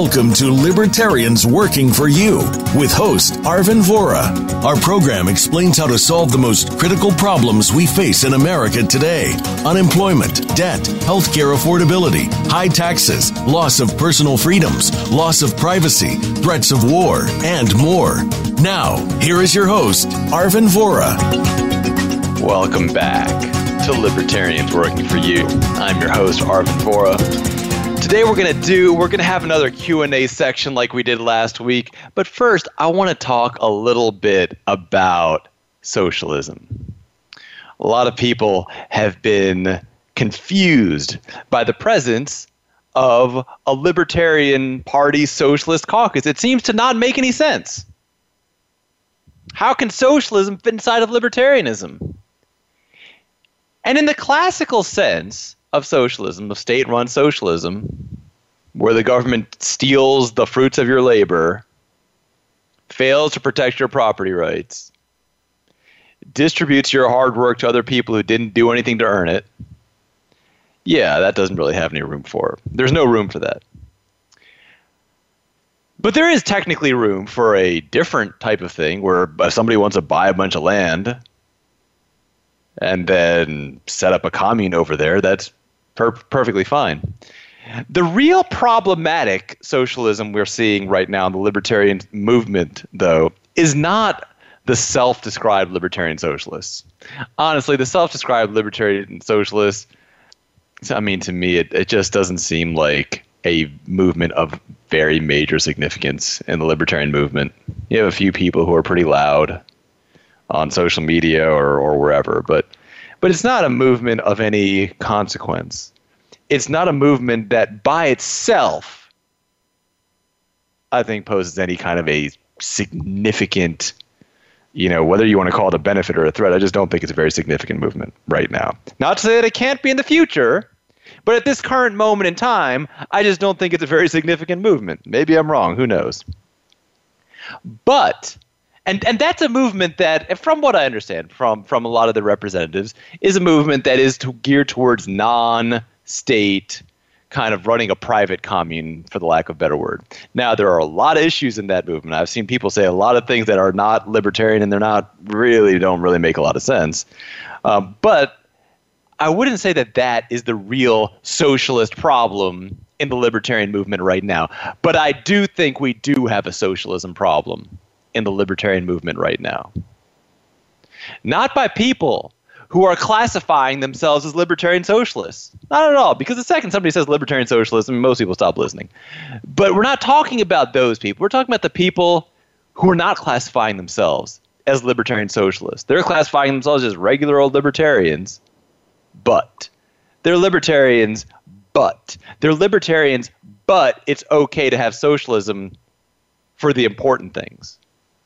Welcome to Libertarians Working for You with host Arvin Vora. Our program explains how to solve the most critical problems we face in America today. Unemployment, debt, healthcare affordability, high taxes, loss of personal freedoms, loss of privacy, threats of war, and more. Now, here is your host, Arvin Vora. Welcome back to Libertarians Working for You. I'm your host, Arvin Vora. Today we're going to have another Q&A section like we did last week. But first, I want to talk a little bit about socialism. A lot of people have been confused by the presence of a Libertarian Party Socialist Caucus. It seems to not make any sense. How can socialism fit inside of libertarianism? And in the classical sense of socialism, of state-run socialism, where the government steals the fruits of your labor, fails to protect your property rights, distributes your hard work to other people who didn't do anything to earn it, yeah, that doesn't really have any room for it. There's no room for that. But there is technically room for a different type of thing where if somebody wants to buy a bunch of land and then set up a commune over there, that's perfectly fine. The real problematic socialism we're seeing right now in the libertarian movement, though, is not the self-described libertarian socialists. Honestly, the self-described libertarian socialists, I mean, to me, it just doesn't seem like a movement of very major significance in the libertarian movement. You have a few people who are pretty loud on social media or wherever, but it's not a movement of any consequence. It's not a movement that by itself, I think, poses any kind of a significant, whether you want to call it a benefit or a threat, I just don't think it's a very significant movement right now. Not to say that it can't be in the future, but at this current moment in time, I just don't think it's a very significant movement. Maybe I'm wrong. Who knows? But And that's a movement that, from what I understand from a lot of the representatives, is a movement that is geared towards non-state kind of running a private commune, for the lack of a better word. Now, there are a lot of issues in that movement. I've seen people say a lot of things that are not libertarian and don't really make a lot of sense. But I wouldn't say that is the real socialist problem in the libertarian movement right now. But I do think we do have a socialism problem in the libertarian movement right now. Not by people who are classifying themselves as libertarian socialists. Not at all, because the second somebody says libertarian socialism, most people stop listening. But we're not talking about those people. We're talking about the people who are not classifying themselves as libertarian socialists. They're classifying themselves as regular old libertarians, but they're libertarians, but it's okay to have socialism for the important things.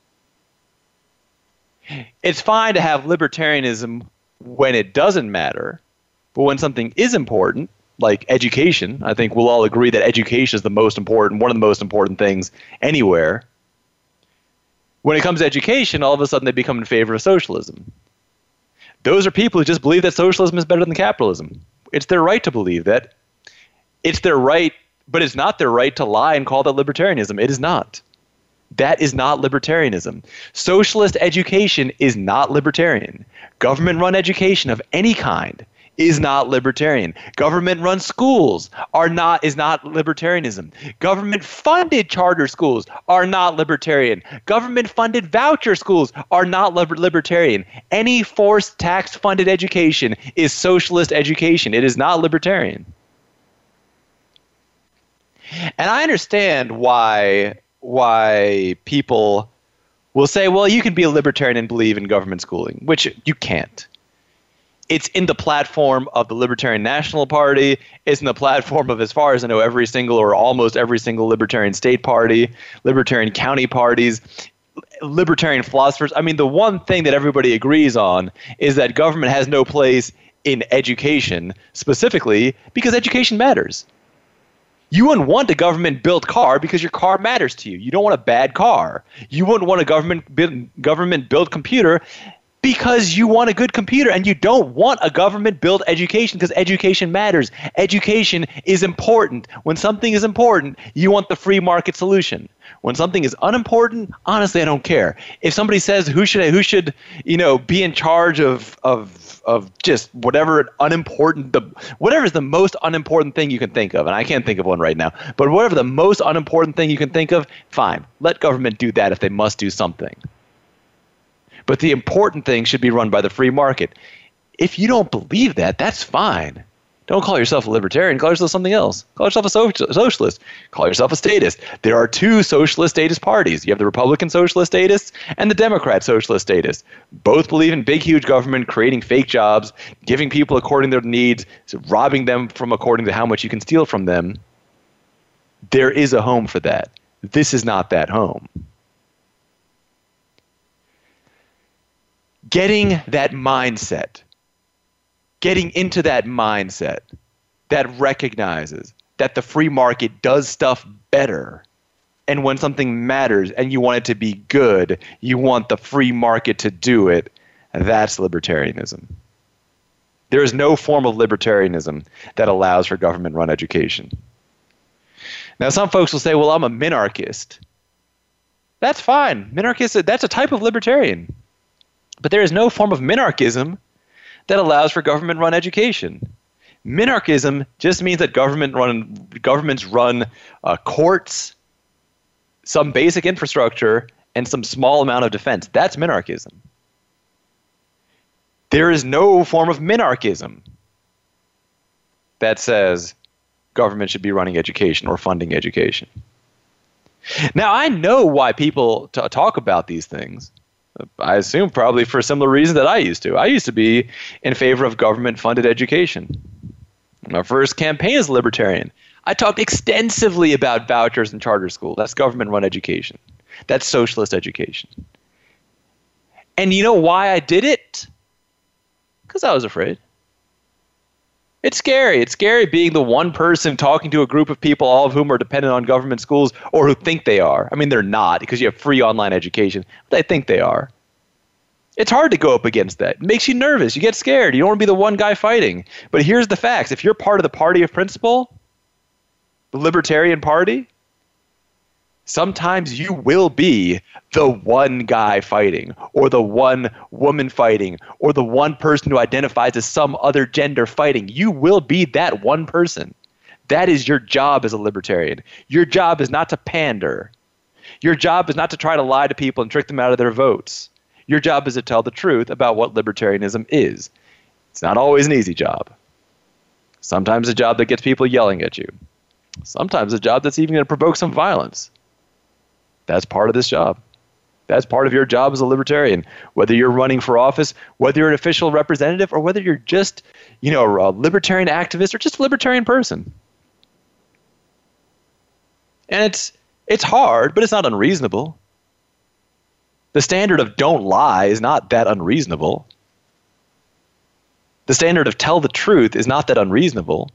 It's fine to have libertarianism when it doesn't matter, but when something is important, like education, I think we'll all agree that education is the most important, one of the most important things anywhere. When it comes to education, all of a sudden they become in favor of socialism. Those are people who just believe that socialism is better than capitalism. It's their right to believe that. It's their right, but it's not their right to lie and call that libertarianism. It is not. That is not libertarianism. Socialist education is not libertarian. Government-run education of any kind is not libertarian. Government-run schools is not libertarianism. Government-funded charter schools are not libertarian. Government-funded voucher schools are not libertarian. Any forced tax-funded education is socialist education. It is not libertarian. And I understand why people will say, well, you can be a libertarian and believe in government schooling, which you can't. It's in the platform of the Libertarian National Party. It's in the platform of, as far as I know, every single or almost every single libertarian state party, libertarian county parties, libertarian philosophers. I mean, the one thing that everybody agrees on is that government has no place in education, specifically because education matters. You wouldn't want a government-built car because your car matters to you. You don't want a bad car. You wouldn't want a government-built computer Because you want a good computer and you don't want a government-built education because education matters. Education is important. When something is important, you want the free market solution. When something is unimportant, honestly, I don't care. If somebody says who should be in charge of just whatever whatever is the most unimportant thing you can think of, and I can't think of one right now, but whatever the most unimportant thing you can think of, fine. Let government do that if they must do something. But the important thing should be run by the free market. If you don't believe that, that's fine. Don't call yourself a libertarian. Call yourself something else. Call yourself a socialist. Call yourself a statist. There are two socialist statist parties. You have the Republican socialist statists and the Democrat socialist statists. Both believe in big, huge government, creating fake jobs, giving people according to their needs, robbing them from according to how much you can steal from them. There is a home for that. This is not that home. Getting that mindset, getting into that mindset that recognizes that the free market does stuff better. And when something matters and you want it to be good, you want the free market to do it. That's libertarianism. There is no form of libertarianism that allows for government-run education. Now, some folks will say, well, I'm a minarchist. That's fine. Minarchist, that's a type of libertarian. But there is no form of minarchism that allows for government-run education. Minarchism just means that governments run courts, some basic infrastructure, and some small amount of defense. That's minarchism. There is no form of minarchism that says government should be running education or funding education. Now, I know why people talk about these things. I assume probably for a similar reason that I used to. I used to be in favor of government-funded education. My first campaign as a libertarian, I talked extensively about vouchers and charter school. That's government-run education. That's socialist education. And you know why I did it? Because I was afraid. It's scary. It's scary being the one person talking to a group of people, all of whom are dependent on government schools or who think they are. I mean, they're not because you have free online education, but they think they are. It's hard to go up against that. It makes you nervous. You get scared. You don't want to be the one guy fighting. But here's the facts. If you're part of the party of principle, the Libertarian Party, sometimes you will be the one guy fighting, or the one woman fighting, or the one person who identifies as some other gender fighting. You will be that one person. That is your job as a libertarian. Your job is not to pander. Your job is not to try to lie to people and trick them out of their votes. Your job is to tell the truth about what libertarianism is. It's not always an easy job. Sometimes a job that gets people yelling at you. Sometimes a job that's even going to provoke some violence. That's part of this job. That's part of your job as a libertarian. Whether you're running for office, whether you're an official representative, or whether you're just, a libertarian activist or just a libertarian person. And it's hard, but it's not unreasonable. The standard of don't lie is not that unreasonable. The standard of tell the truth is not that unreasonable.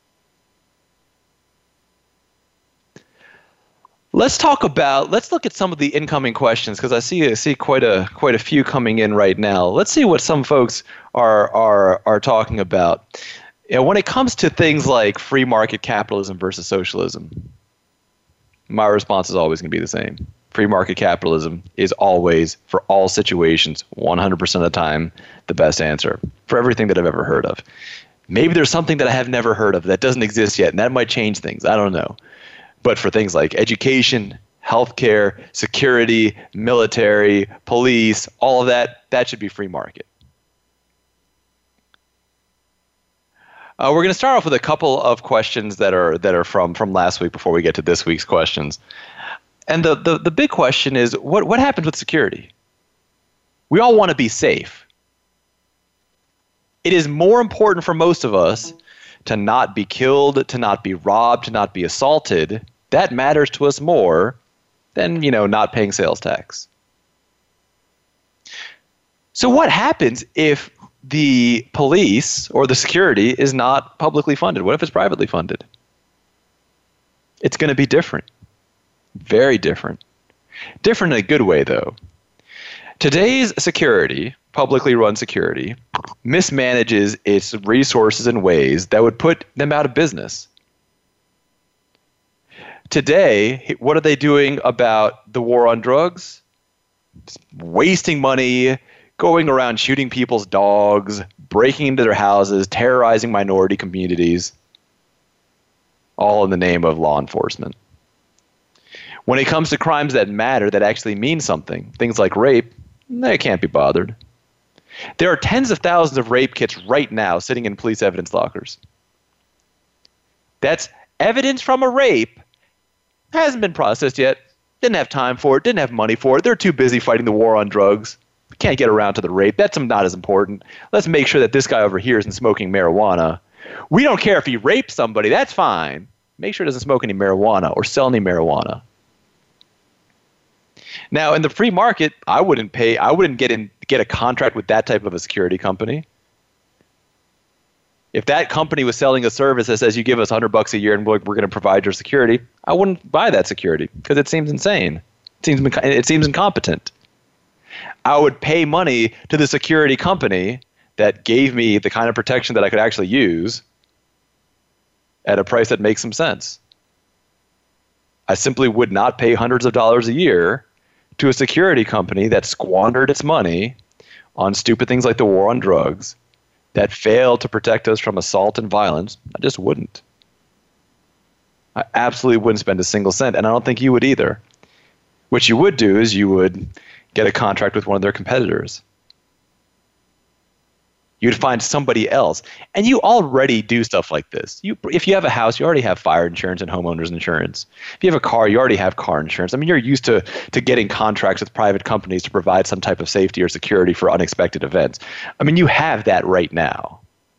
Let's look at some of the incoming questions because I see quite a few coming in right now. Let's see what some folks are talking about. When it comes to things like free market capitalism versus socialism, my response is always going to be the same. Free market capitalism is always, for all situations, 100% of the time, the best answer for everything that I've ever heard of. Maybe there's something that I have never heard of that doesn't exist yet, and that might change things. I don't know. But for things like education, healthcare, security, military, police, all of that should be free market. We're going to start off with a couple of questions that are from last week before we get to this week's questions. And the big question is, what happens with security? We all want to be safe. It is more important for most of us to not be killed, to not be robbed, to not be assaulted. That matters to us more than, not paying sales tax. So what happens if the police or the security is not publicly funded? What if it's privately funded? It's going to be different. Very different. Different in a good way, though. Today's security, publicly run security mismanages its resources in ways that would put them out of business. Today, what are they doing about the war on drugs? Wasting money, going around shooting people's dogs, breaking into their houses, terrorizing minority communities, all in the name of law enforcement. When it comes to crimes that matter, that actually mean something, things like rape, they can't be bothered. There are tens of thousands of rape kits right now sitting in police evidence lockers. That's evidence from a rape. Hasn't been processed yet. Didn't have time for it. Didn't have money for it. They're too busy fighting the war on drugs. Can't get around to the rape. That's not as important. Let's make sure that this guy over here isn't smoking marijuana. We don't care if he rapes somebody. That's fine. Make sure he doesn't smoke any marijuana or sell any marijuana. Now, in the free market, I wouldn't get a contract with that type of a security company. If that company was selling a service that says you give us $100 a year and we're going to provide your security, I wouldn't buy that security because it seems insane. It seems incompetent. I would pay money to the security company that gave me the kind of protection that I could actually use at a price that makes some sense. I simply would not pay hundreds of dollars a year to a security company that squandered its money on stupid things like the war on drugs, that failed to protect us from assault and violence. I just wouldn't. I absolutely wouldn't spend a single cent, and I don't think you would either. What you would do is you would get a contract with one of their competitors. You'd find somebody else. And you already do stuff like this. If you have a house, you already have fire insurance and homeowners insurance. If you have a car, you already have car insurance. I mean, you're used to getting contracts with private companies to provide some type of safety or security for unexpected events. I mean, you have that right now.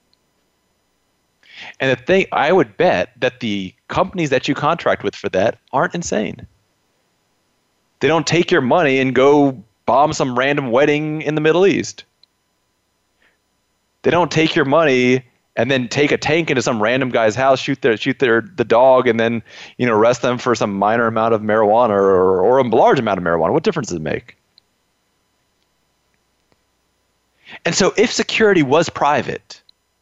And the thing, I would bet that the companies that you contract with for that aren't insane. They don't take your money and go bomb some random wedding in the Middle East. They don't take your money and then take a tank into some random guy's house, shoot the dog, and then arrest them for some minor amount of marijuana or a large amount of marijuana. What difference does it make? And so if security was private,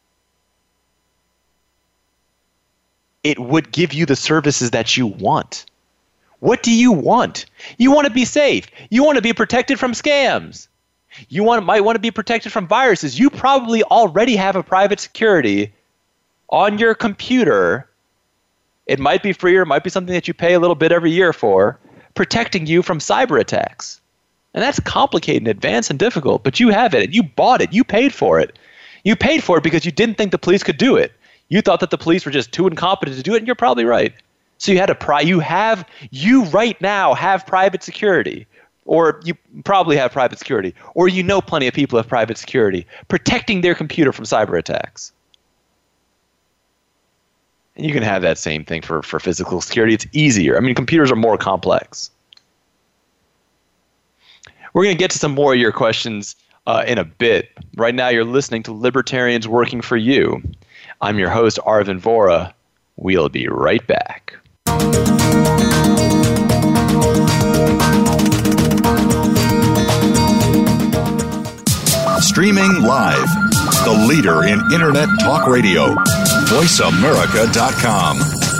it would give you the services that you want. What do you want? You want to be safe. You want to be protected from scams. You might want to be protected from viruses. You probably already have a private security on your computer. It might be free or it might be something that you pay a little bit every year for, protecting you from cyber attacks. And that's complicated and advanced and difficult, but you have it. You bought it. You paid for it. You paid for it because you didn't think the police could do it. You thought that the police were just too incompetent to do it, and you're probably right. So you right now have private security. Or you probably have private security, or plenty of people have private security, protecting their computer from cyber attacks. And you can have that same thing for physical security. It's easier. I mean, computers are more complex. We're going to get to some more of your questions in a bit. Right now, you're listening to Libertarians Working for You. I'm your host, Arvin Vohra. We'll be right back. Streaming live, the leader in Internet talk radio, VoiceAmerica.com.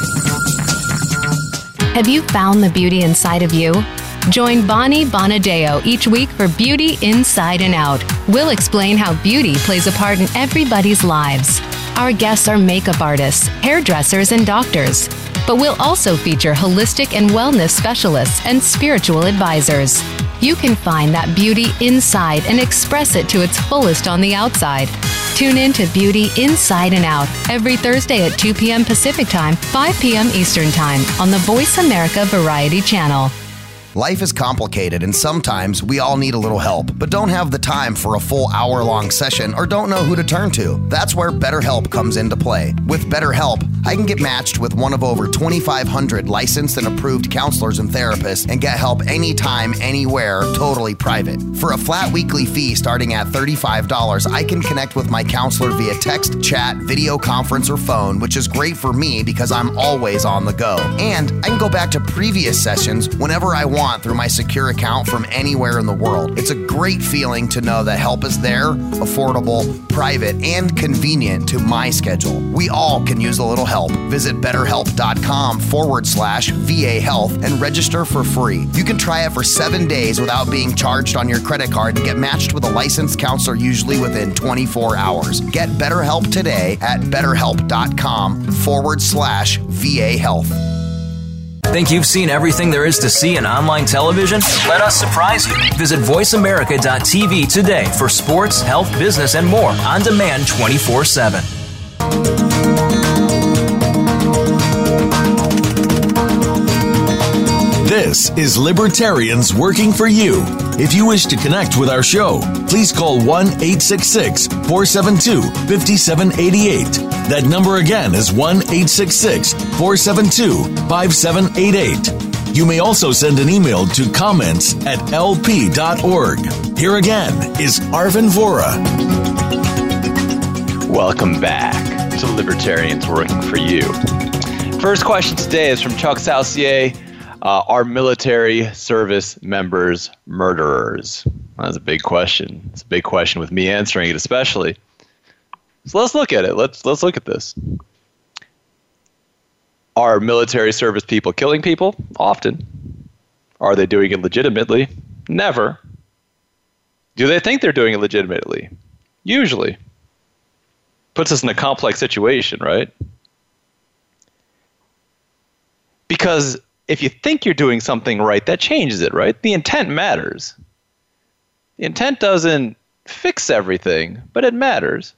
Have you found the beauty inside of you? Join Bonnie Bonadeo each week for Beauty Inside and Out. We'll explain how beauty plays a part in everybody's lives. Our guests are makeup artists, hairdressers, and doctors. But we'll also feature holistic and wellness specialists and spiritual advisors. You can find that beauty inside and express it to its fullest on the outside. Tune in to Beauty Inside and Out every Thursday at 2 p.m. Pacific Time, 5 p.m. Eastern Time on the Voice America Variety Channel. Life is complicated, and sometimes we all need a little help, but don't have the time for a full hour-long session or don't know who to turn to. That's where BetterHelp comes into play. With BetterHelp, I can get matched with one of over 2,500 licensed and approved counselors and therapists and get help anytime, anywhere, totally private. For a flat weekly fee starting at $35, I can connect with my counselor via text, chat, video conference, or phone, which is great for me because I'm always on the go. And I can go back to previous sessions whenever I want through my secure account from anywhere in the world. It's a great feeling to know that help is there, affordable, private, and convenient to my schedule. We all can use a little help. Visit betterhelp.com/VA Health and register for free. You can try it for 7 days without being charged on your credit card and get matched with a licensed counselor usually within 24 hours. Get BetterHelp today at betterhelp.com/VA Health. Think you've seen everything there is to see in online television? Let us surprise you. Visit voiceamerica.tv today for sports, health, business, and more on demand 24/7. This is Libertarians Working for You. If you wish to connect with our show, please call 1-866-472-5788. That number again is 1-866-472-5788. You may also send an email to comments@lp.org. Here again is Arvin Vora. Welcome back to Libertarians Working for You. First question today is from Chuck Saucier. Are military service members murderers? That's a big question. It's a big question with me answering it especially. So let's look at it. Let's look at this. Are military service people killing people? Often. Are they doing it legitimately? Never. Do they think they're doing it legitimately? Usually. Puts us in a complex situation, right? Because if you think you're doing something right, that changes it, right? The intent matters. The intent doesn't fix everything, but it matters.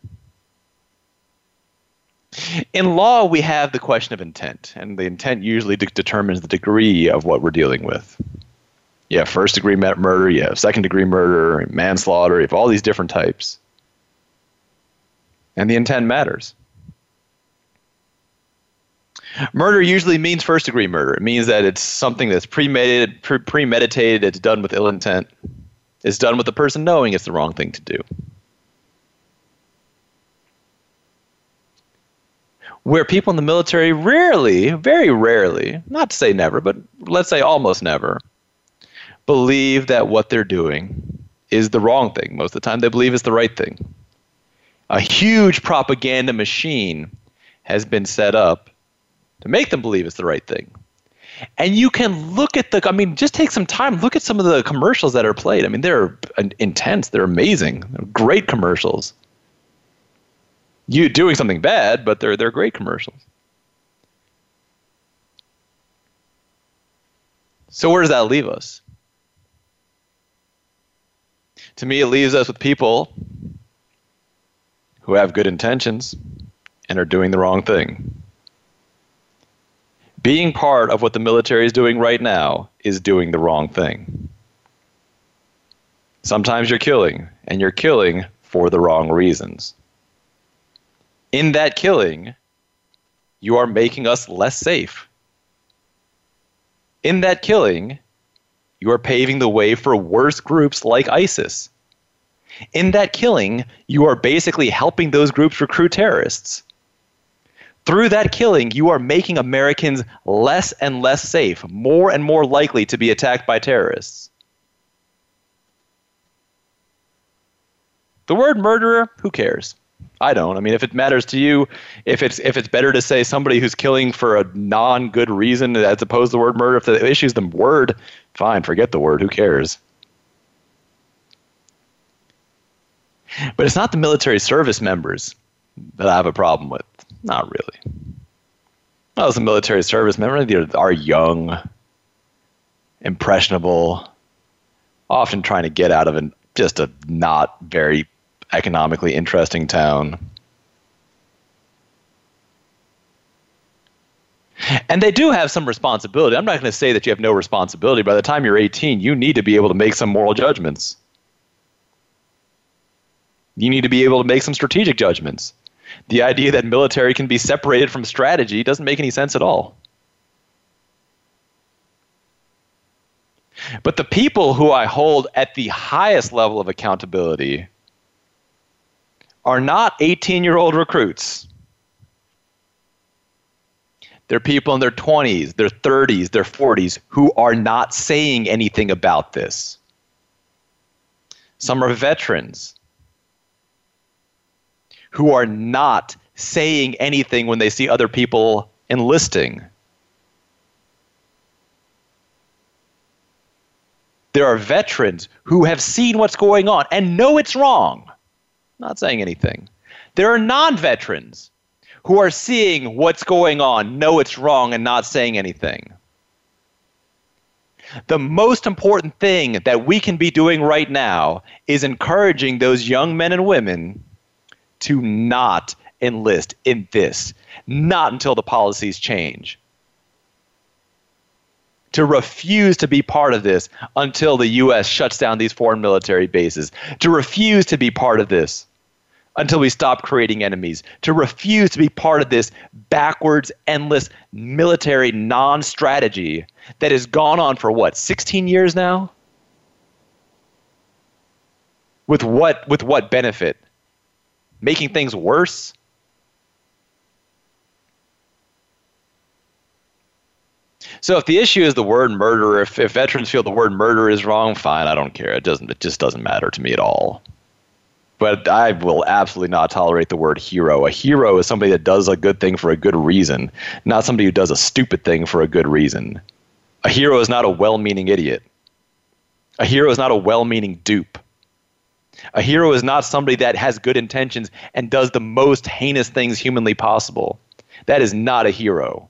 In law, we have the question of intent, and the intent usually determines the degree of what we're dealing with. You have first-degree murder, you have second-degree murder, manslaughter, you have all these different types. And the intent matters. Murder usually means first-degree murder. It means that it's something that's premeditated, it's done with ill intent. It's done with the person knowing it's the wrong thing to do. Where people in the military rarely, very rarely, not to say never, but let's say almost never, believe that what they're doing is the wrong thing. Most of the time they believe it's the right thing. A huge propaganda machine has been set up to make them believe it's the right thing. And you can look at just take some time, look at some of the commercials that are played. I mean, they're intense, they're amazing, they're great commercials. You doing something bad, but they're great commercials. So where does that leave us? To me, it leaves us with people who have good intentions and are doing the wrong thing. Being part of what the military is doing right now is doing the wrong thing. Sometimes you're killing, and you're killing for the wrong reasons. In that killing, you are making us less safe. In that killing, you are paving the way for worse groups like ISIS. In that killing, you are basically helping those groups recruit terrorists. Through that killing, you are making Americans less and less safe, more and more likely to be attacked by terrorists. The word murderer, who cares? I don't. I mean, if it matters to you, if it's better to say somebody who's killing for a non-good reason as opposed to the word murder, if the issue's the word, fine, forget the word, who cares? But it's not the military service members that I have a problem with. Not really. Most of the military service members are young, impressionable, often trying to get out of just a not very economically interesting town. And they do have some responsibility. I'm not going to say that you have no responsibility. By the time you're 18, you need to be able to make some moral judgments. You need to be able to make some strategic judgments. The idea that military can be separated from strategy doesn't make any sense at all. But the people who I hold at the highest level of accountability are not 18-year-old recruits. They're people in their 20s, their 30s, their 40s who are not saying anything about this. Some are veterans who are not saying anything when they see other people enlisting. There are veterans who have seen what's going on and know it's wrong, not saying anything. There are non-veterans who are seeing what's going on, know it's wrong, and not saying anything. The most important thing that we can be doing right now is encouraging those young men and women to not enlist in this, not until the policies change. To refuse to be part of this until the U.S. shuts down these foreign military bases. To refuse to be part of this until we stop creating enemies. To refuse to be part of this backwards, endless military non-strategy that has gone on for, 16 years now? With what benefit? Making things worse? So if the issue is the word murder, if veterans feel the word murder is wrong, fine, I don't care. It just doesn't matter to me at all. But I will absolutely not tolerate the word hero. A hero is somebody that does a good thing for a good reason, not somebody who does a stupid thing for a good reason. A hero is not a well-meaning idiot. A hero is not a well-meaning dupe. A hero is not somebody that has good intentions and does the most heinous things humanly possible. That is not a hero.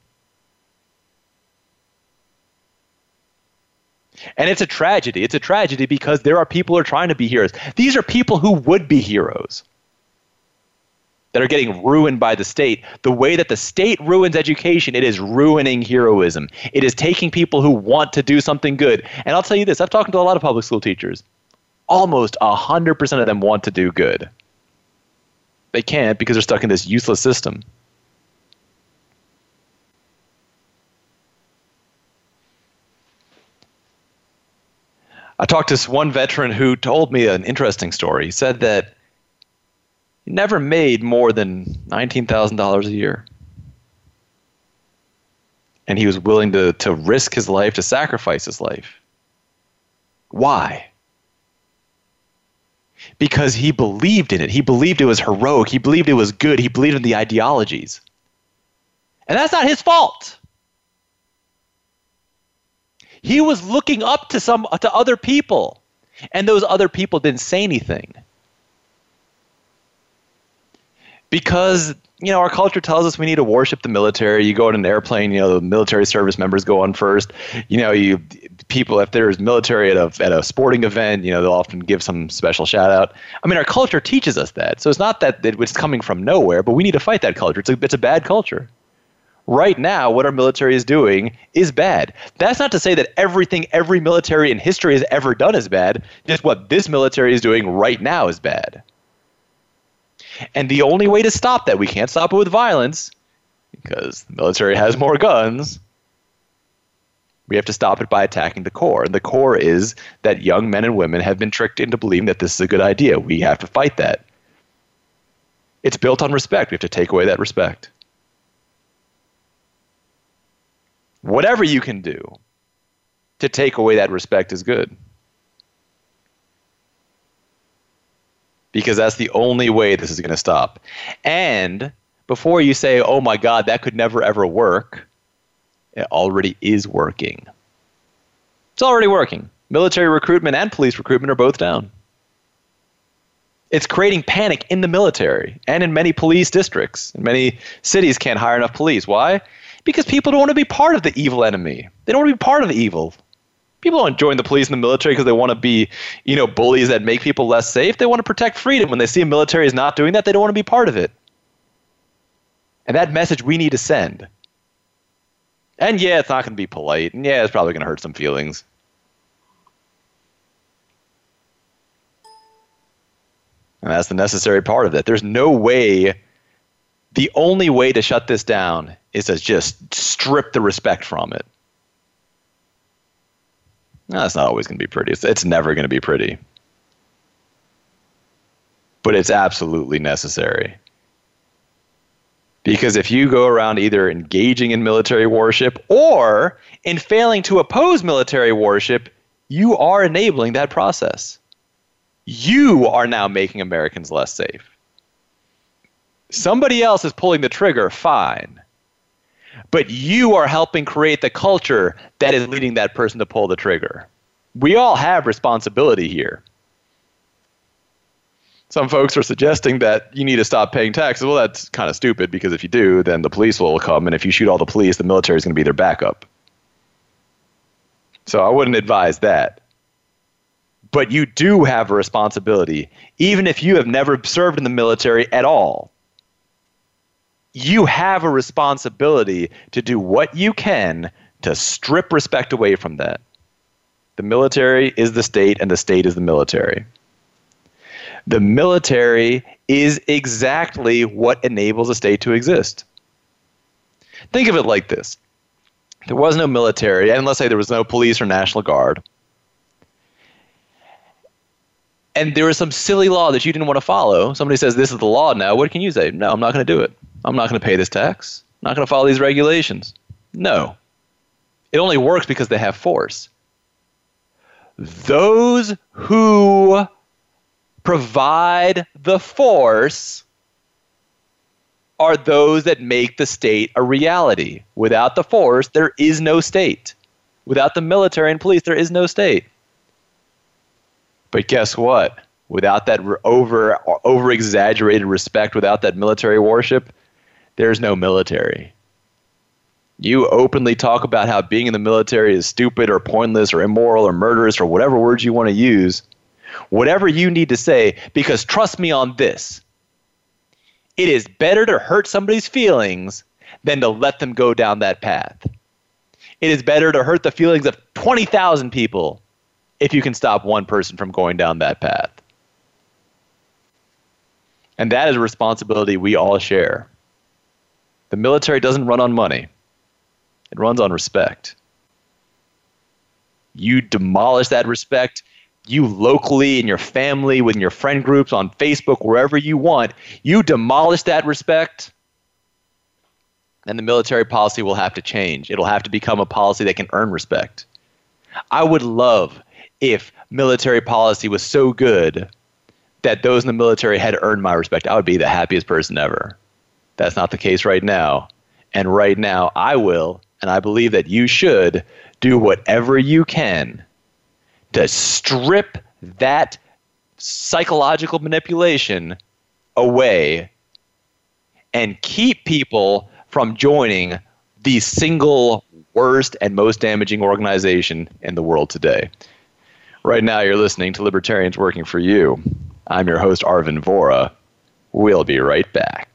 And it's a tragedy. It's a tragedy because there are people who are trying to be heroes. These are people who would be heroes that are getting ruined by the state. The way that the state ruins education, it is ruining heroism. It is taking people who want to do something good. And I'll tell you this, I've talked to a lot of public school teachers. Almost 100% of them want to do good. They can't because they're stuck in this useless system. I talked to this one veteran who told me an interesting story. He said that he never made more than $19,000 a year. And he was willing to risk his life, to sacrifice his life. Why? Because he believed in it. He believed it was heroic. He believed it was good. He believed in the ideologies. And that's not his fault. He was looking up to other people, and those other people didn't say anything. Because, our culture tells us we need to worship the military. You go on an airplane, the military service members go on first. People, if there's military at a sporting event, they'll often give some special shout out. I mean, our culture teaches us that. So it's not that it's coming from nowhere, but we need to fight that culture. It's a bad culture. Right now, what our military is doing is bad. That's not to say that every military in history has ever done is bad. Just what this military is doing right now is bad. And the only way to stop that, we can't stop it with violence, because the military has more guns. We have to stop it by attacking the core. And the core is that young men and women have been tricked into believing that this is a good idea. We have to fight that. It's built on respect. We have to take away that respect. Whatever you can do to take away that respect is good. Because that's the only way this is going to stop. And before you say, oh my God, that could never ever work, it already is working. It's already working. Military recruitment and police recruitment are both down. It's creating panic in the military and in many police districts. And many cities can't hire enough police. Why? Because people don't want to be part of the evil enemy. They don't want to be part of the evil. People don't join the police and the military because they want to be, bullies that make people less safe. They want to protect freedom. When they see a military is not doing that, they don't want to be part of it. And that message we need to send. And yeah, it's not going to be polite. And yeah, it's probably going to hurt some feelings. And that's the necessary part of that. There's no way The only way to shut this down is to just strip the respect from it. No, it's not always going to be pretty. It's never going to be pretty. But it's absolutely necessary. Because if you go around either engaging in military worship or in failing to oppose military worship, you are enabling that process. You are now making Americans less safe. Somebody else is pulling the trigger, fine. But you are helping create the culture that is leading that person to pull the trigger. We all have responsibility here. Some folks are suggesting that you need to stop paying taxes. Well, that's kind of stupid because if you do, then the police will come. And if you shoot all the police, the military is going to be their backup. So I wouldn't advise that. But you do have a responsibility, even if you have never served in the military at all. You have a responsibility to do what you can to strip respect away from that. The military is the state, and the state is the military. The military is exactly what enables a state to exist. Think of it like this. There was no military, and let's say there was no police or National Guard, and there was some silly law that you didn't want to follow. Somebody says, this is the law now. What can you say? No, I'm not going to do it. I'm not going to pay this tax. I'm not going to follow these regulations. No. It only works because they have force. Those who provide the force are those that make the state a reality. Without the force, there is no state. Without the military and police, there is no state. But guess what? Without that over-exaggerated respect, without that military worship, there's no military. You openly talk about how being in the military is stupid or pointless or immoral or murderous or whatever words you want to use. Whatever you need to say, because trust me on this, it is better to hurt somebody's feelings than to let them go down that path. It is better to hurt the feelings of 20,000 people if you can stop one person from going down that path. And that is a responsibility we all share. The military doesn't run on money. It runs on respect. You demolish that respect. You locally, in your family, within your friend groups, on Facebook, wherever you want, you demolish that respect, then the military policy will have to change. It'll have to become a policy that can earn respect. I would love if military policy was so good that those in the military had earned my respect. I would be the happiest person ever. That's not the case right now. And right now, I will, and I believe that you should, do whatever you can to strip that psychological manipulation away and keep people from joining the single worst and most damaging organization in the world today. Right now, you're listening to Libertarians Working for You. I'm your host, Arvin Vohra. We'll be right back.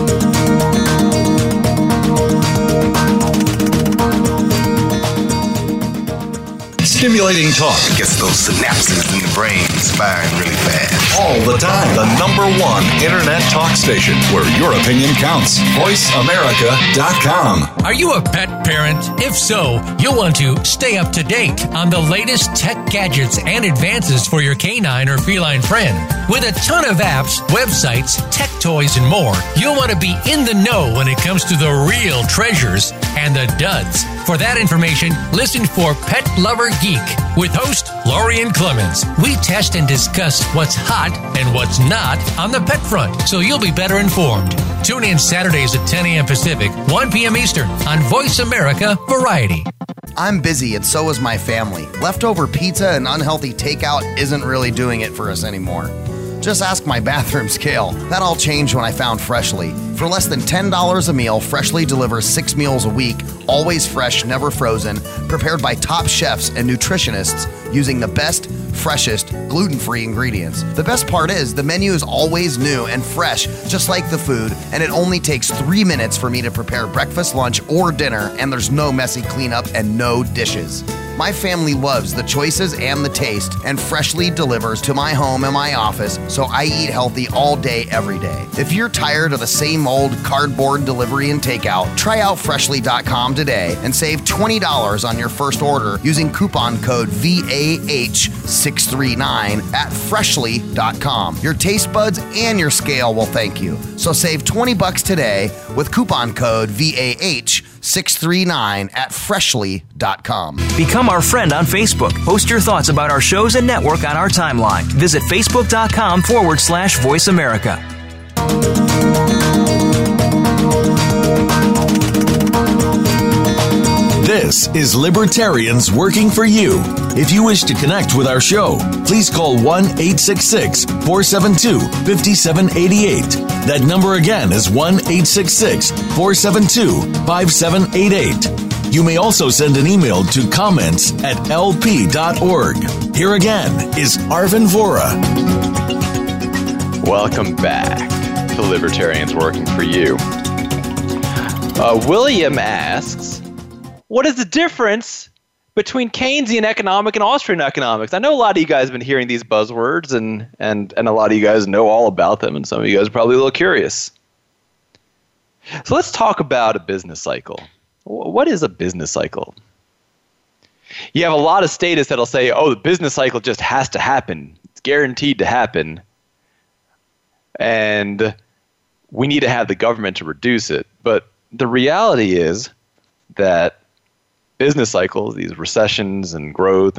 Stimulating talk gets those synapses in the brain firing really fast. all the time. The #1 internet talk station where your opinion counts. VoiceAmerica.com. Are you a pet parent? If so, you'll want to stay up to date on the latest tech gadgets and advances for your canine or feline friend. With a ton of apps, websites, tech toys, and more, you'll want to be in the know when it comes to the real treasures and the duds. For that information, listen for Pet Lover Geek with host Lorian Clemens. We test and discuss what's hot and what's not on the pet front, so you'll be better informed. Tune in Saturdays at 10 a.m. Pacific, 1 p.m. Eastern on Voice America Variety. I'm busy and so is my family. Leftover pizza and unhealthy takeout isn't really doing it for us anymore. Just ask my bathroom scale. That all changed when I found Freshly. For less than $10 a meal, Freshly delivers 6 meals a week, always fresh, never frozen, prepared by top chefs and nutritionists using the best, freshest, gluten-free ingredients. The best part is the menu is always new and fresh, just like the food, and it only takes 3 minutes for me to prepare breakfast, lunch, or dinner, and there's no messy cleanup and no dishes. My family loves the choices and the taste, and Freshly delivers to my home and my office, so I eat healthy all day, every day. If you're tired of the same old cardboard delivery and takeout, try out Freshly.com today and save $20 on your first order using coupon code VAH639 at Freshly.com. Your taste buds and your scale will thank you. So save $20 today with coupon code VAH639 at Freshly.com. Become our friend on Facebook. Post your thoughts about our shows and network on our timeline. Visit Facebook.com/Voice America. This is Libertarians Working for You. If you wish to connect with our show, please call 1-866-472-5788. That number again is 1-866-472-5788. You may also send an email to comments@lp.org. Here again is Arvin Vohra. Welcome back to Libertarians Working for You. William asks, what is the difference between Keynesian economic and Austrian economics? I know a lot of you guys have been hearing these buzzwords, and a lot of you guys know all about them, and some of you guys are probably a little curious. So let's talk about a business cycle. What is a business cycle? You have a lot of statists that'll say, oh, the business cycle just has to happen. It's guaranteed to happen. And we need to have the government to reduce it. But the reality is that business cycles, these recessions and growth,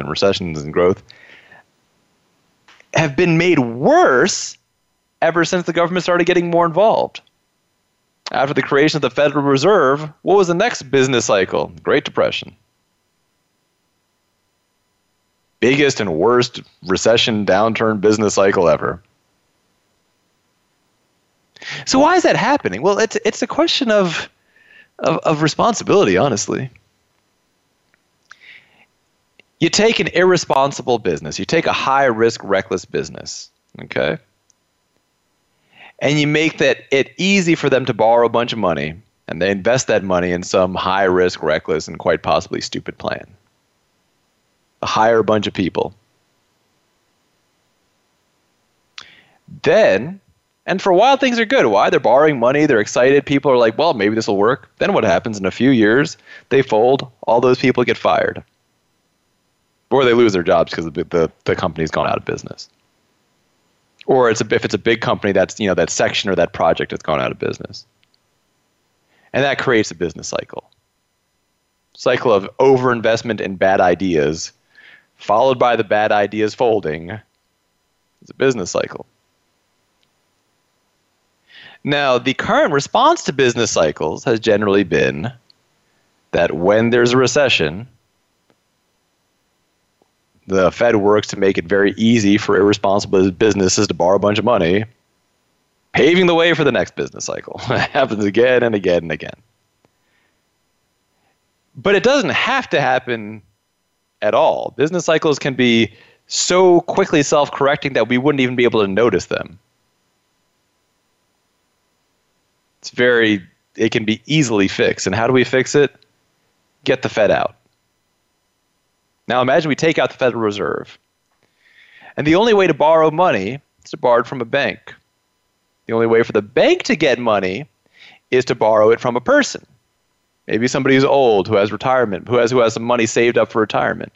have been made worse ever since the government started getting more involved. After the creation of the Federal Reserve, what was the next business cycle? Great Depression. Biggest and worst recession, downturn business cycle ever. So why is that happening? Well, it's a question of responsibility, honestly. You take an irresponsible business. You take a high-risk, reckless business, okay? And you make it easy for them to borrow a bunch of money, and they invest that money in some high-risk, reckless, and quite possibly stupid plan. Hire a bunch of people. Then, and for a while things are good. Why? They're borrowing money, they're excited, people are like, well, maybe this will work. Then what happens? In a few years, they fold, all those people get fired. Or they lose their jobs because the company's gone out of business. Or if it's a big company, that's that section or that project has gone out of business. And that creates a business cycle. Cycle of overinvestment in bad ideas, followed by the bad ideas folding. It's a business cycle. Now, the current response to business cycles has generally been that when there's a recession, the Fed works to make it very easy for irresponsible businesses to borrow a bunch of money, paving the way for the next business cycle. It happens again and again and again. But it doesn't have to happen at all. Business cycles can be so quickly self-correcting that we wouldn't even be able to notice them. It can be easily fixed. And how do we fix it? Get the Fed out. Now imagine we take out the Federal Reserve. And the only way to borrow money is to borrow it from a bank. The only way for the bank to get money is to borrow it from a person. Maybe somebody who's old, who has retirement, who has some money saved up for retirement.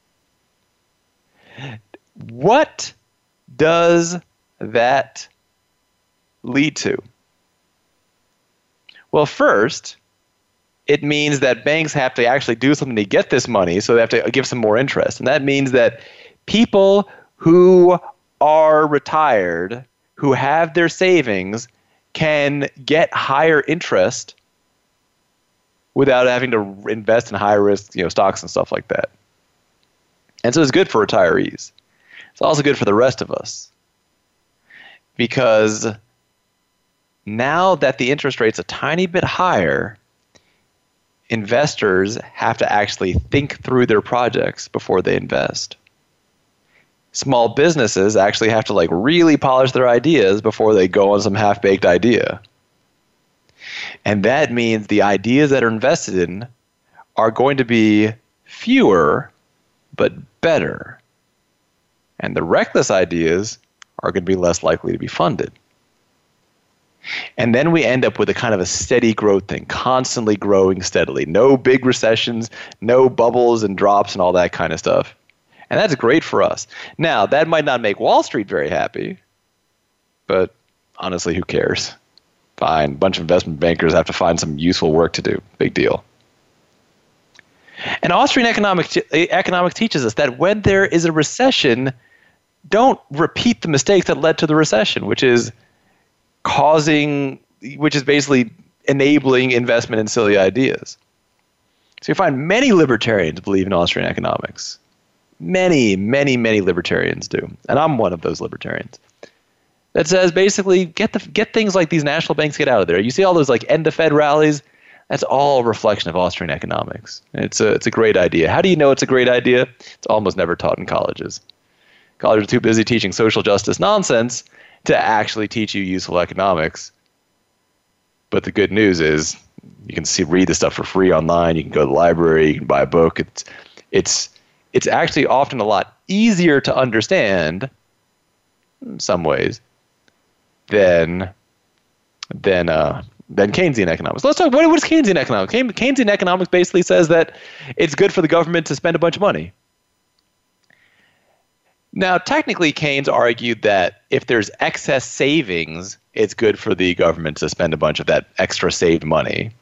What does that lead to? Well, first, it means that banks have to actually do something to get this money, so they have to give some more interest. And that means that people who are retired, who have their savings, can get higher interest without having to invest in high-risk stocks and stuff like that. And so it's good for retirees. It's also good for the rest of us. Because now that the interest rate's a tiny bit higher, investors have to actually think through their projects before they invest. Small businesses actually have to really polish their ideas before they go on some half-baked idea. And that means the ideas that are invested in are going to be fewer but better. And the reckless ideas are going to be less likely to be funded. And then we end up with a kind of a steady growth thing, constantly growing steadily. No big recessions, no bubbles and drops and all that kind of stuff. And that's great for us. Now, that might not make Wall Street very happy, but honestly, who cares? Fine, a bunch of investment bankers have to find some useful work to do. Big deal. And Austrian economics teaches us that when there is a recession, don't repeat the mistakes that led to the recession, which is basically enabling investment in silly ideas. So you find many libertarians believe in Austrian economics. Many, many, many libertarians do. And I'm one of those libertarians. That says basically get things like these national banks get out of there. You see all those like end the Fed rallies? That's all a reflection of Austrian economics. It's a great idea. How do you know it's a great idea? It's almost never taught in colleges. Colleges are too busy teaching social justice nonsense to actually teach you useful economics. But the good news is you can read the stuff for free online. You can go to the library. You can buy a book. It's actually often a lot easier to understand in some ways than Keynesian economics. Let's talk. What is Keynesian economics? Keynesian economics basically says that it's good for the government to spend a bunch of money. Now, technically, Keynes argued that if there's excess savings, it's good for the government to spend a bunch of that extra saved money,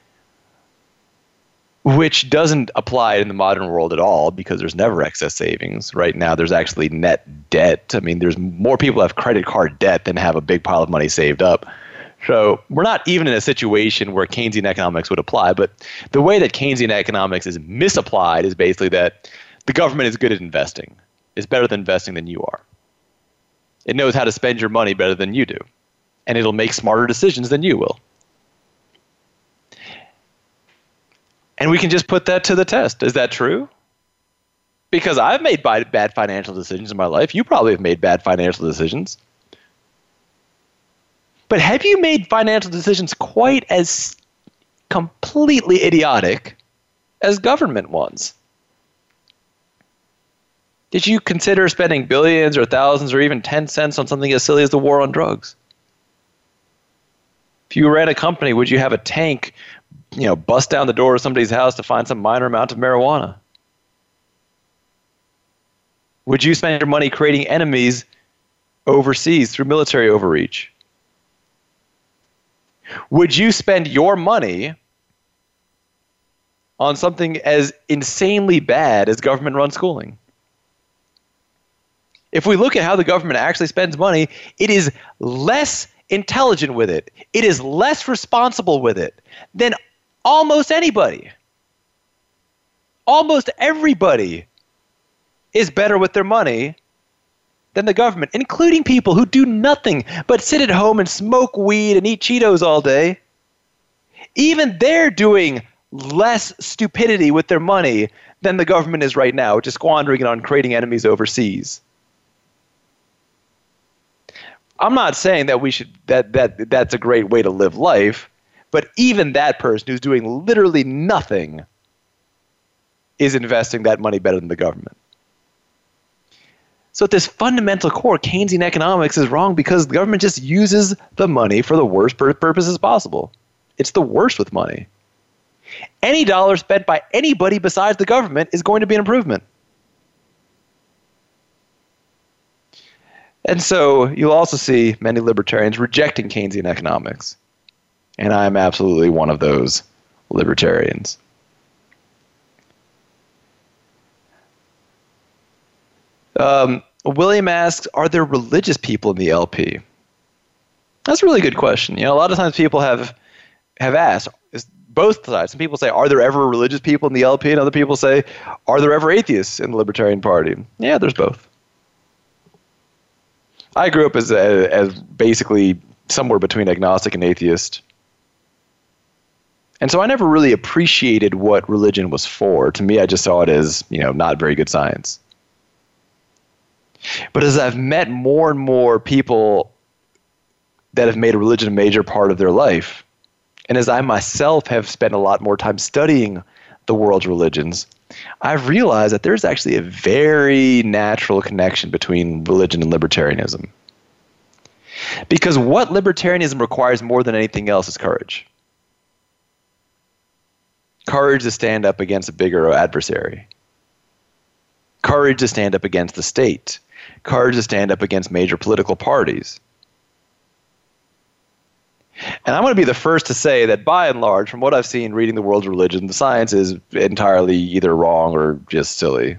which doesn't apply in the modern world at all because there's never excess savings. Right now, there's actually net debt. I mean, there's more people have credit card debt than have a big pile of money saved up. So we're not even in a situation where Keynesian economics would apply. But the way that Keynesian economics is misapplied is basically that the government is good at investing. It's better than investing than you are. It knows how to spend your money better than you do. And it'll make smarter decisions than you will. And we can just put that to the test. Is that true? Because I've made bad financial decisions in my life. You probably have made bad financial decisions. But have you made financial decisions quite as completely idiotic as government ones? Did you consider spending billions or thousands or even 10 cents on something as silly as the war on drugs? If you ran a company, would you have a tank, bust down the door of somebody's house to find some minor amount of marijuana? Would you spend your money creating enemies overseas through military overreach? Would you spend your money on something as insanely bad as government-run schooling? If we look at how the government actually spends money, it is less intelligent with it. It is less responsible with it than almost anybody. Almost everybody is better with their money than the government, including people who do nothing but sit at home and smoke weed and eat Cheetos all day. Even they're doing less stupidity with their money than the government is right now, just squandering it on creating enemies overseas. I'm not saying that we should that's a great way to live life, but even that person who's doing literally nothing is investing that money better than the government. So at this fundamental core, Keynesian economics is wrong because the government just uses the money for the worst purposes possible. It's the worst with money. Any dollar spent by anybody besides the government is going to be an improvement. And so you'll also see many libertarians rejecting Keynesian economics. And I'm absolutely one of those libertarians. William asks, are there religious people in the LP? That's a really good question. A lot of times people have asked, both sides. Some people say, are there ever religious people in the LP? And other people say, are there ever atheists in the Libertarian Party? Yeah, there's both. I grew up as basically somewhere between agnostic and atheist. And so I never really appreciated what religion was for. To me, I just saw it as, not very good science. But as I've met more and more people that have made a religion a major part of their life, and as I myself have spent a lot more time studying the world's religions, I've realized that there's actually a very natural connection between religion and libertarianism. Because what libertarianism requires more than anything else is courage. Courage to stand up against a bigger adversary. Courage to stand up against the state. Courage to stand up against major political parties. And I'm going to be the first to say that by and large, from what I've seen reading the world's religion, the science is entirely either wrong or just silly.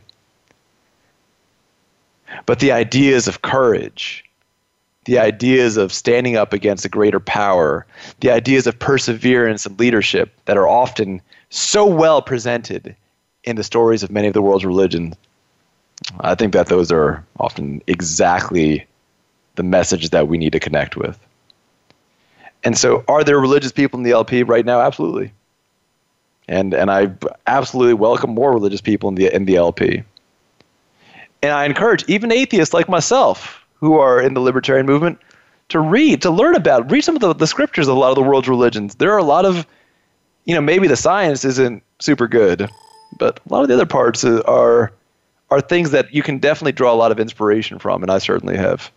But the ideas of courage, the ideas of standing up against a greater power, the ideas of perseverance and leadership that are often so well presented in the stories of many of the world's religions, I think that those are often exactly the messages that we need to connect with. And so are there religious people in the LP right now? Absolutely. And I absolutely welcome more religious people in the LP. And I encourage even atheists like myself who are in the libertarian movement to read some of the scriptures of a lot of the world's religions. There are a lot of, maybe the science isn't super good, but a lot of the other parts are things that you can definitely draw a lot of inspiration from, and I certainly have.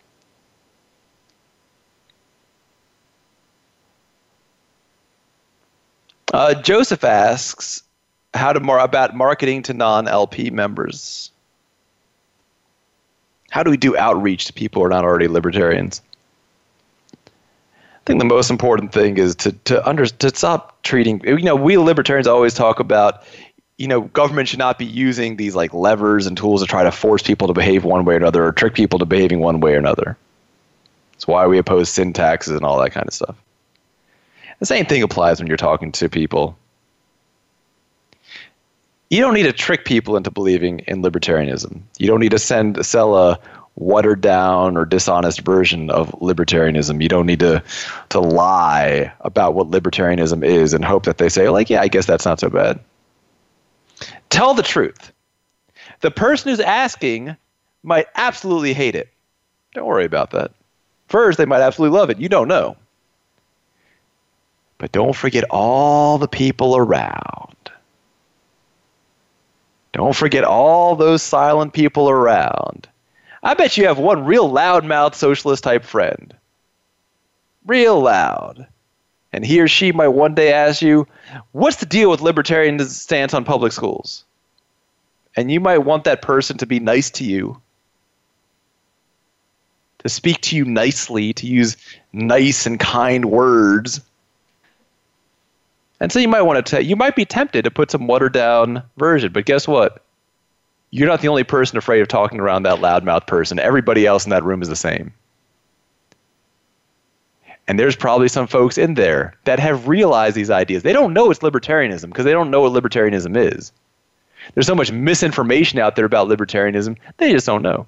Joseph asks about marketing to non-LP members. How do we do outreach to people who are not already libertarians? I think the most important thing is to stop treating. We libertarians always talk about, government should not be using these like levers and tools to try to force people to behave one way or another, or trick people to behaving one way or another. That's why we oppose sin taxes and all that kind of stuff. The same thing applies when you're talking to people. You don't need to trick people into believing in libertarianism. You don't need to sell a watered down or dishonest version of libertarianism. You don't need to lie about what libertarianism is and hope that they say, yeah, I guess that's not so bad. Tell the truth. The person who's asking might absolutely hate it. Don't worry about that. First, they might absolutely love it. You don't know. But don't forget all the people around. Don't forget all those silent people around. I bet you have one real loudmouth socialist type friend. Real loud. And he or she might one day ask you, what's the deal with libertarian stance on public schools? And you might want that person to be nice to you, to speak to you nicely, to use nice and kind words. And so you might want to you might be tempted to put some watered down version, but guess what? You're not the only person afraid of talking around that loudmouth person. Everybody else in that room is the same. And there's probably some folks in there that have realized these ideas. They don't know it's libertarianism because they don't know what libertarianism is. There's so much misinformation out there about libertarianism, they just don't know.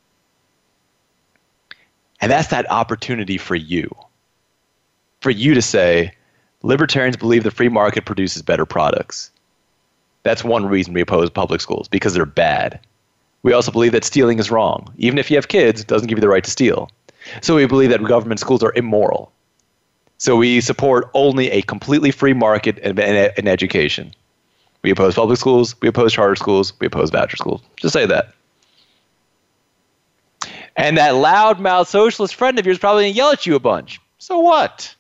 And that's that opportunity for you to say, libertarians believe the free market produces better products. That's one reason we oppose public schools, because they're bad. We also believe that stealing is wrong. Even if you have kids, it doesn't give you the right to steal. So we believe that government schools are immoral. So we support only a completely free market in education. We oppose public schools, we oppose charter schools, we oppose voucher schools. Just say that. And that loudmouth socialist friend of yours is probably going to yell at you a bunch. So what?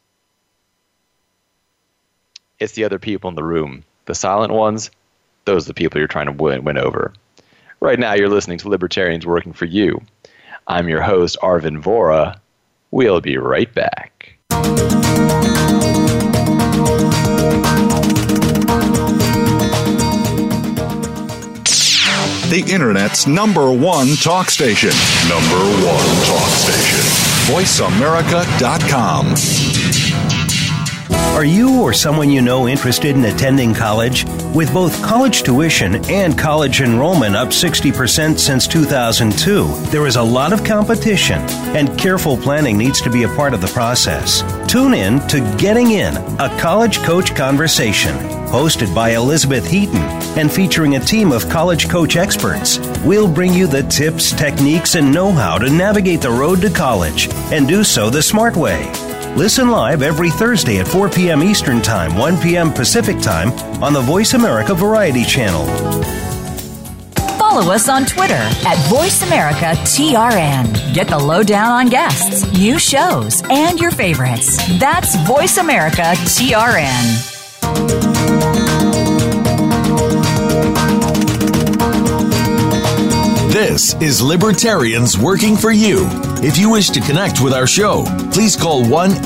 It's the other people in the room. The silent ones, those are the people you're trying to win over. Right now, you're listening to Libertarians Working for You. I'm your host, Arvin Vohra. We'll be right back. The Internet's #1 talk station. #1 talk station. VoiceAmerica.com. Are you or someone you know interested in attending college? With both college tuition and college enrollment up 60% since 2002, there is a lot of competition, and careful planning needs to be a part of the process. Tune in to Getting In, a college coach conversation, hosted by Elizabeth Heaton and featuring a team of college coach experts. We'll bring you the tips, techniques, and know-how to navigate the road to college and do so the smart way. Listen live every Thursday at 4 p.m. Eastern Time, 1 p.m. Pacific Time on the Voice America Variety Channel. follow us on Twitter at VoiceAmericaTRN. Get the lowdown on guests, new shows, and your favorites. That's VoiceAmericaTRN. This is Libertarians Working for You. If you wish to connect with our show, please call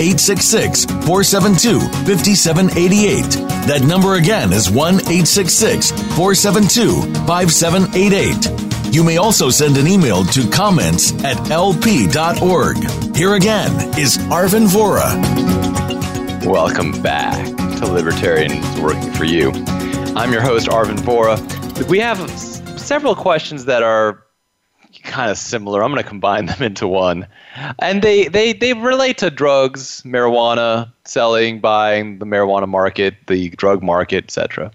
1-866-472-5788. That number again is 1-866-472-5788. You may also send an email to comments@lp.org. Here again is Arvin Vohra. Welcome back to Libertarians Working for You. I'm your host, Arvin Vohra. We have several questions that are kind of similar. I'm going to combine them into one. And they relate to drugs, marijuana, selling, buying, the marijuana market, the drug market, etc.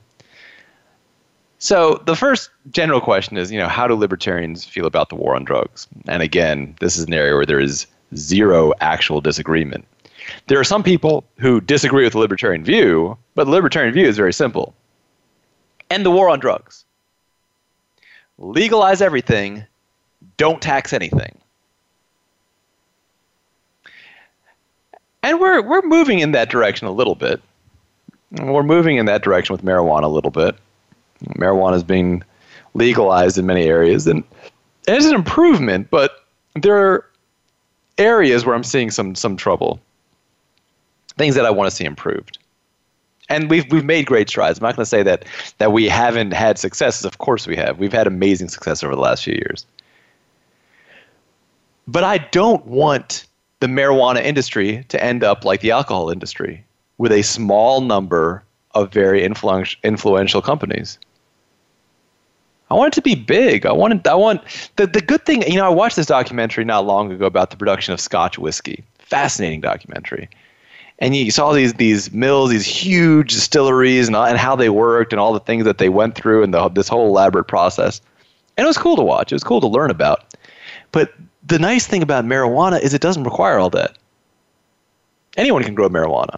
So the first general question is, how do libertarians feel about the war on drugs? And again, this is an area where there is zero actual disagreement. There are some people who disagree with the libertarian view, but the libertarian view is very simple. End the war on drugs. Legalize everything. Don't tax anything. And we're moving in that direction a little bit. We're moving in that direction with marijuana a little bit. Marijuana is being legalized in many areas, and it's an improvement, but there are areas where I'm seeing some trouble. Things that I want to see improved. And we've made great strides. I'm not going to say that we haven't had successes. Of course we have. We've had amazing success over the last few years. But I don't want the marijuana industry to end up like the alcohol industry, with a small number of very influential companies. I want it to be big. I want the good thing. I watched this documentary not long ago about the production of Scotch whiskey. Fascinating documentary. And you saw these mills, these huge distilleries, and how they worked, and all the things that they went through, and this whole elaborate process. And it was cool to watch. It was cool to learn about. But the nice thing about marijuana is it doesn't require all that. Anyone can grow marijuana.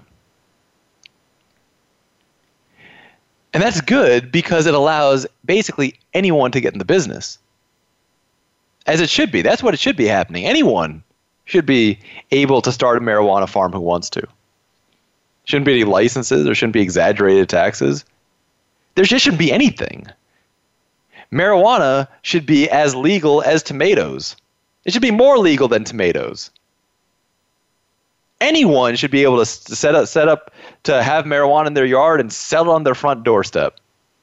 And that's good because it allows basically anyone to get in the business. As it should be. That's what it should be happening. Anyone should be able to start a marijuana farm who wants to. Shouldn't be any licenses. There shouldn't be exaggerated taxes. There just shouldn't be anything. Marijuana should be as legal as tomatoes. It should be more legal than tomatoes. Anyone should be able to set up to have marijuana in their yard and sell it on their front doorstep.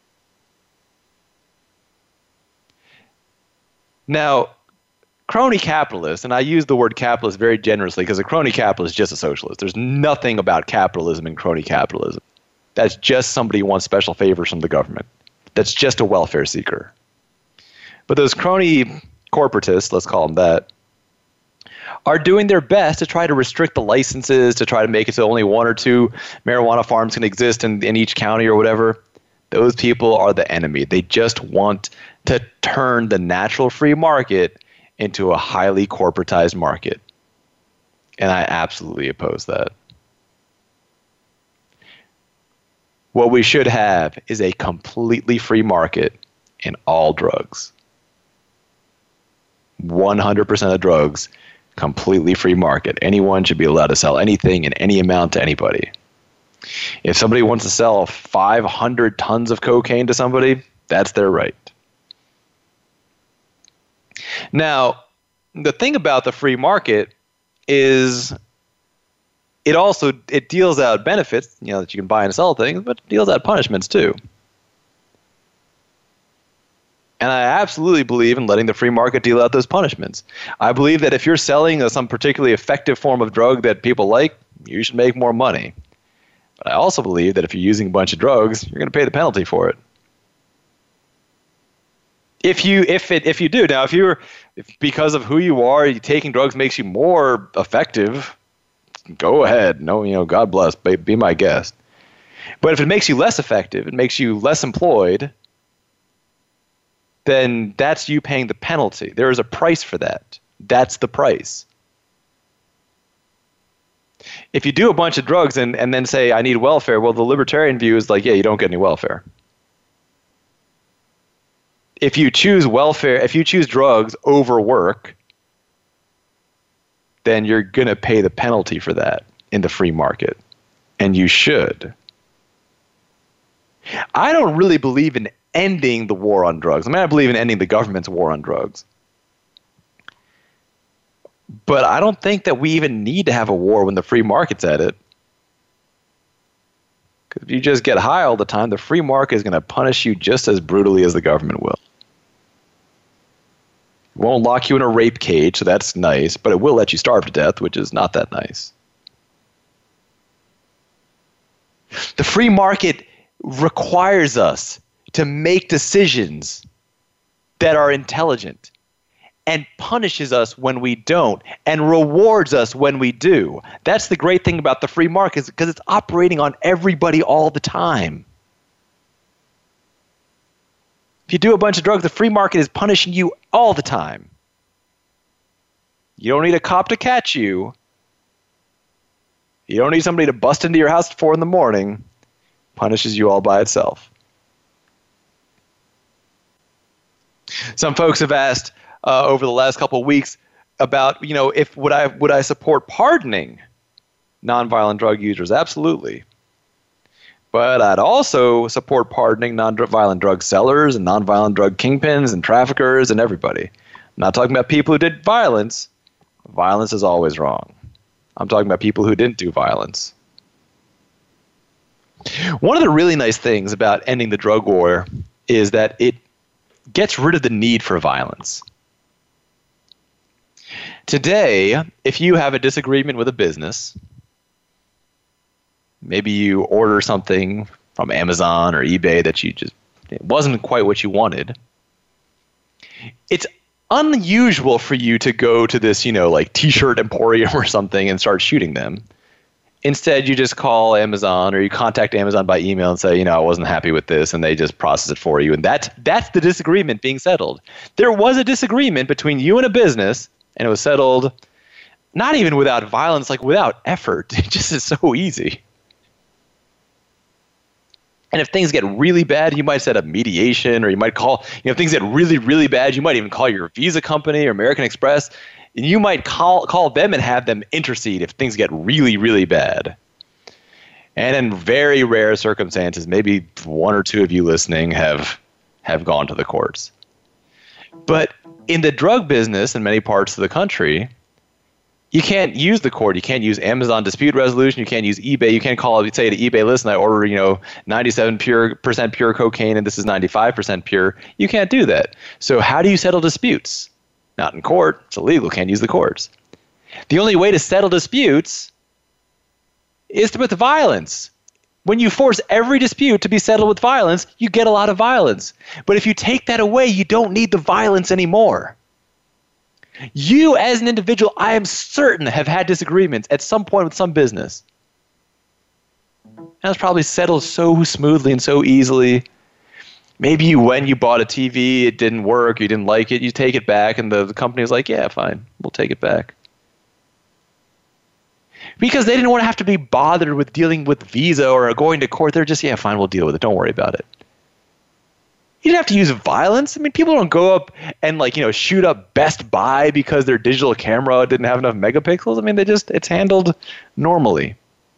Now, crony capitalists, and I use the word capitalist very generously because a crony capitalist is just a socialist. There's nothing about capitalism in crony capitalism. That's just somebody who wants special favors from the government. That's just a welfare seeker. But those crony corporatists, let's call them that, are doing their best to try to restrict the licenses, to try to make it so only one or two marijuana farms can exist in each county or whatever. Those people are the enemy. They just want to turn the natural free market into a highly corporatized market. And I absolutely oppose that. What we should have is a completely free market in all drugs. 100% of drugs, completely free market. Anyone should be allowed to sell anything in any amount to anybody. If somebody wants to sell 500 tons of cocaine to somebody, that's their right. Now, the thing about the free market is it deals out benefits, that you can buy and sell things, but it deals out punishments too. And I absolutely believe in letting the free market deal out those punishments. I believe that if you're selling some particularly effective form of drug that people like, you should make more money. But I also believe that if you're using a bunch of drugs, you're going to pay the penalty for it. If you do. Now, if because of who you are, taking drugs makes you more effective, go ahead. No, God bless. Be my guest. But if it makes you less effective, it makes you less employed, then that's you paying the penalty. There is a price for that. That's the price. If you do a bunch of drugs and then say, I need welfare, well, the libertarian view is like, yeah, you don't get any welfare. if you choose welfare, if you choose drugs over work, then you're going to pay the penalty for that in the free market. And you should. I don't really believe in ending the war on drugs. I mean, I believe in ending the government's war on drugs. But I don't think that we even need to have a war when the free market's at it. Because if you just get high all the time, the free market is going to punish you just as brutally as the government will. It won't lock you in a rape cage, so that's nice, but it will let you starve to death, which is not that nice. The free market requires us to make decisions that are intelligent and punishes us when we don't and rewards us when we do. That's the great thing about the free market, because it's operating on everybody all the time. If you do a bunch of drugs, the free market is punishing you all the time. You don't need a cop to catch you. You don't need somebody to bust into your house at 4 a.m. Punishes you all by itself. Some folks have asked over the last couple of weeks about, if would I support pardoning nonviolent drug users? Absolutely. But I'd also support pardoning nonviolent drug sellers and nonviolent drug kingpins and traffickers and everybody. I'm not talking about people who did violence. Violence is always wrong. I'm talking about people who didn't do violence. One of the really nice things about ending the drug war is that it gets rid of the need for violence. Today, if you have a disagreement with a business, maybe you order something from Amazon or eBay that it wasn't quite what you wanted, it's unusual for you to go to this, like T-shirt emporium or something and start shooting them. Instead, you just call Amazon or you contact Amazon by email and say, I wasn't happy with this, and they just process it for you. And that's the disagreement being settled. There was a disagreement between you and a business, and it was settled not even without violence, like without effort. It just is so easy. And if things get really bad, you might set up mediation, or you might call, if things get really, really bad, you might even call your Visa company or American Express, and you might call them and have them intercede if things get really, really bad. And in very rare circumstances, maybe one or two of you listening have gone to the courts. But in the drug business in many parts of the country, you can't use the court. You can't use Amazon dispute resolution. You can't use eBay. You can't say to eBay, listen, I order 97% pure cocaine and this is 95% pure. You can't do that. So how do you settle disputes? Not in court. It's illegal. Can't use the courts. The only way to settle disputes is with violence. When you force every dispute to be settled with violence, you get a lot of violence. But if you take that away, you don't need the violence anymore. You, as an individual, I am certain, have had disagreements at some point with some business. And it's probably settled so smoothly and so easily. Maybe when you bought a TV, it didn't work, you didn't like it, you take it back, and the company was like, yeah, fine, we'll take it back. Because they didn't want to have to be bothered with dealing with Visa or going to court. They're just, yeah, fine, we'll deal with it, don't worry about it. You didn't have to use violence. I mean, people don't go up and shoot up Best Buy because their digital camera didn't have enough megapixels. I mean, it's handled normally.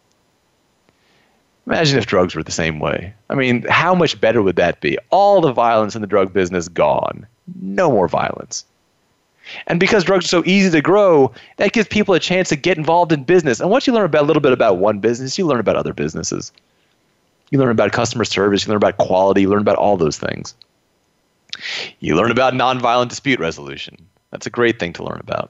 Imagine if drugs were the same way. I mean, how much better would that be? All the violence in the drug business gone. No more violence. And because drugs are so easy to grow, that gives people a chance to get involved in business. And once you learn a little bit about one business, you learn about other businesses. You learn about customer service, you learn about quality, you learn about all those things. You learn about nonviolent dispute resolution. That's a great thing to learn about.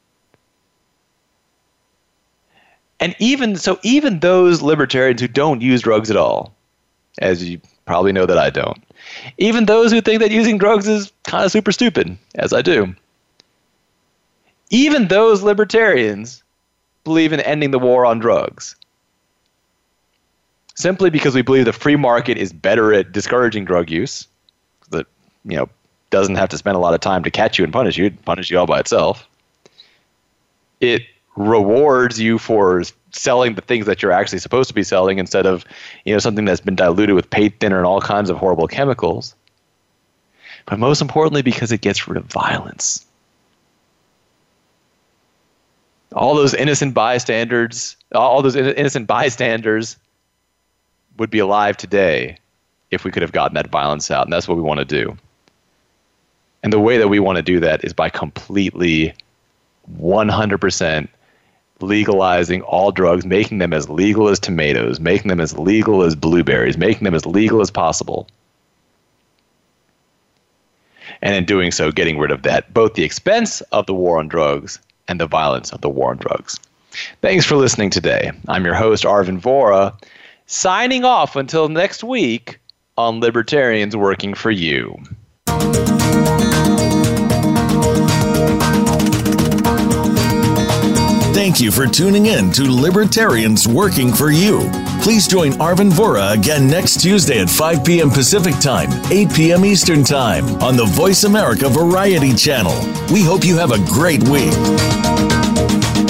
And even those libertarians who don't use drugs at all, as you probably know that I don't, even those who think that using drugs is kind of super stupid, as I do, even those libertarians believe in ending the war on drugs. Simply because we believe the free market is better at discouraging drug use, that doesn't have to spend a lot of time to catch you and punish you all by itself. It rewards you for selling the things that you're actually supposed to be selling instead of something that's been diluted with paint thinner and all kinds of horrible chemicals. but most importantly because it gets rid of violence. All those innocent bystanders would be alive today if we could have gotten that violence out, and that's what we want to do. And the way that we want to do that is by completely 100% legalizing all drugs, making them as legal as tomatoes, making them as legal as blueberries, making them as legal as possible. And in doing so, getting rid of that, both the expense of the war on drugs and the violence of the war on drugs. Thanks for listening today. I'm your host, Arvin Vohra, signing off until next week on Libertarians Working for You. Thank you for tuning in to Libertarians Working for You. Please join Arvin Vohra again next Tuesday at 5 p.m. Pacific Time, 8 p.m. Eastern Time on the Voice America Variety Channel. We hope you have a great week.